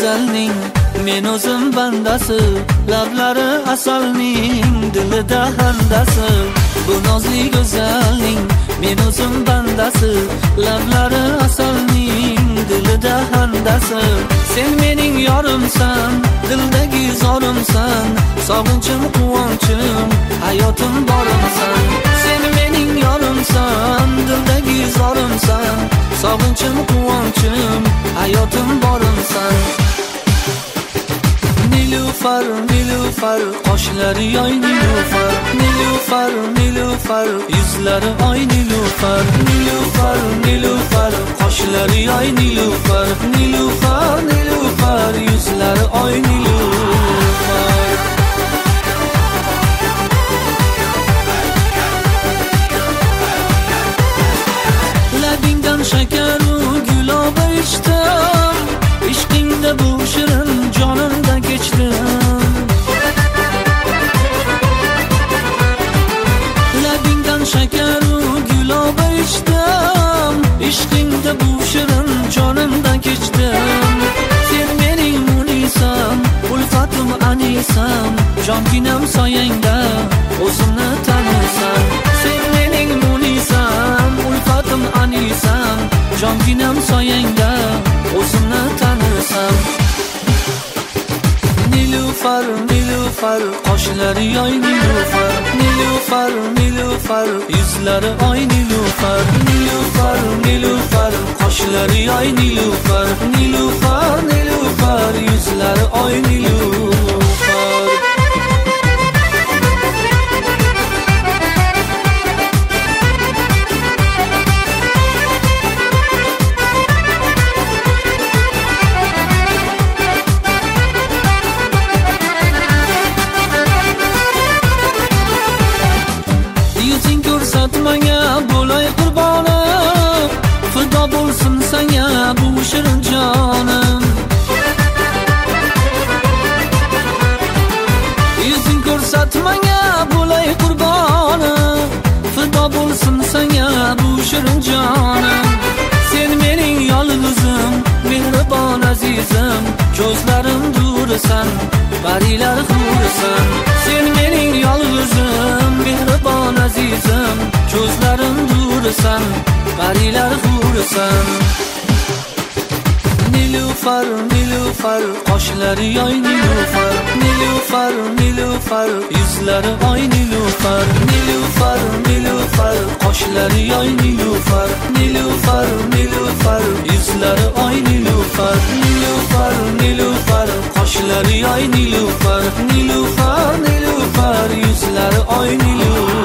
go'zalning, men o'zim bandasi, lablari asalning, dilida handasi. Bu nozli go'zalning, men o'zim bandasi, lablari asalning, dilida handasi. Sen mening yorimsan, dildagi zorimsan, sog'inchim quvonchim, hayotim borimsan. Sen mening yorimsan, dildagi zorimsan, sog'inchim quvonchim, hayotim borimsan. Nilufar, nilufar, qoshlari yoy nilufar, nilufar, nilufar, yuzlari oy nilufar, nilufar, nilufar, qoshlari yoy nilufar, nilufar, nilufar, yuzlari oy nilufar. Labingdan shakaru guloba ichdim, ishqingda bu shirin jonimda kechdim. Labingdan shakaru guloba ichdim, ishqingda bu shirin jonimda kechdim. Sen mening munisam, ulfatim anisam, jonginam soyangda o'zimni tanisam. Sen mening munisam, ulfatim anisam, jonginam soyangda o'zimni tanisam. Nilufar, nilufar, qoshlari yoy nilufar, nilufar, nilufar, yuzlari oy nilufar, nilufar, nilufar, qoshlari yoy nilufar, nilufar, nilufar, yuzlari oy nilufar. Ko'rsatmanga bo'lay qurbonim, fido bo'lsin senga bu shirin jonim. Yuzing ko'rsatmanga bo'lay qurbonim, fido bo'lsin senga bu shirin jonim. Sen mening yolg'izim, mehribon azizim, ko'zlarim durisan, parilar hurisan. Sen mening yolg'izim, mehribon azizim, ko'zlarim durisan, parilar hurisan. Nilufar, nilufar, qoshlari yoy nilufar, nilufar, nilufar, yuzlari oy nilufar, nilufar, nilufar, qoshlari yoy nilufar, nilufar, nilufar, yuzlari oy nilufar, nilufar, nilufar, qoshlari yoy nilufar, nilufar, nilufar, yuzlari oy nilufar.